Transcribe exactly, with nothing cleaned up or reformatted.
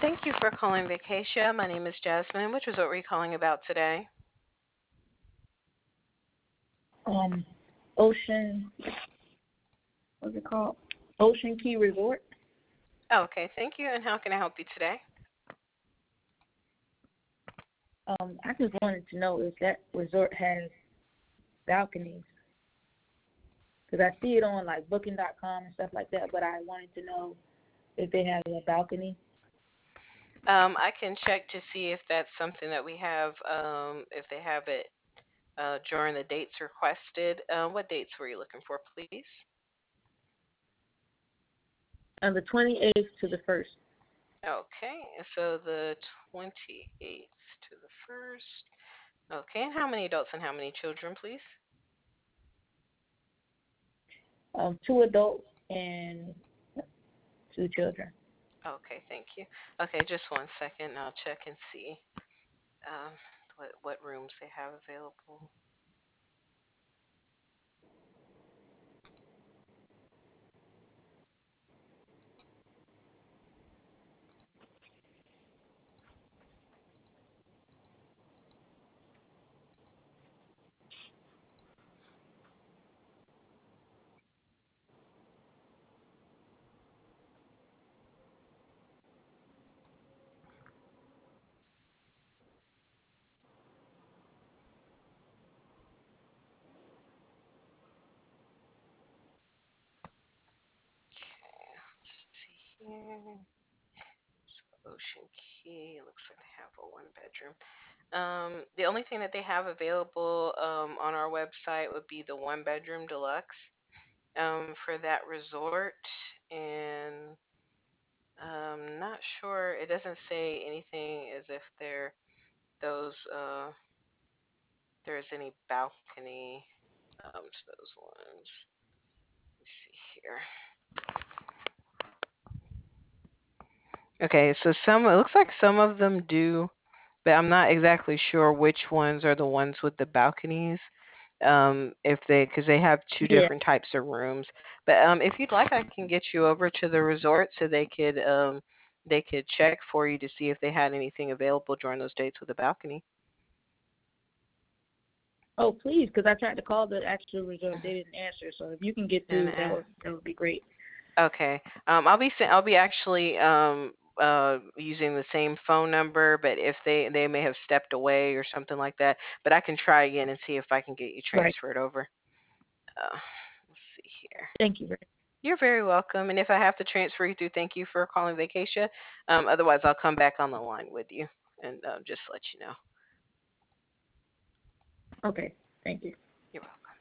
Thank you for calling Vacatia. My name is Jasmine. Which resort were you calling about today? Um, Ocean, what's it called? Ocean Key Resort. Oh, okay, thank you. And how can I help you today? Um, I just wanted to know if that resort has balconies because I see it on like Booking dot com and stuff like that. But I wanted to know if they have a balcony. Um, I can check to see if that's something that we have, um, if they have it uh, during the dates requested. Uh, what dates were you looking for, please? On the twenty-eighth to the first. Okay, so the twenty-eighth to the first. Okay, and how many adults and how many children, please? Um, two adults and two children. Okay, thank you. Okay, just one second. I'll check and see um, what, what rooms they have available. Okay, let's see here. So Ocean Key, looks like they have a one bedroom. Um, the only thing that they have available um, on our website would be the one bedroom deluxe um, for that resort. And I'm not sure, it doesn't say anything as if there those uh, there's any balcony um, to those ones. Let's see here. Okay, so some it looks like some of them do, but I'm not exactly sure which ones are the ones with the balconies. Um, if they, because they have two Yeah. different types of rooms. But um, if you'd like, I can get you over to the resort so they could um, they could check for you to see if they had anything available during those dates with a balcony. Oh, please, because I tried to call the actual resort, they didn't answer. So if you can get And through, that uh, would that would be great. okay, um, I'll be sen- I'll be actually um, uh, using the same phone number, but if they they may have stepped away or something like that. But I can try again and see if I can get you Right. transferred over. Uh, let's see here. Thank you. You're very welcome. And if I have to transfer you through, thank you for calling Vacatia. Um, otherwise, I'll come back on the line with you and uh, just let you know. Okay. Thank you. You're welcome.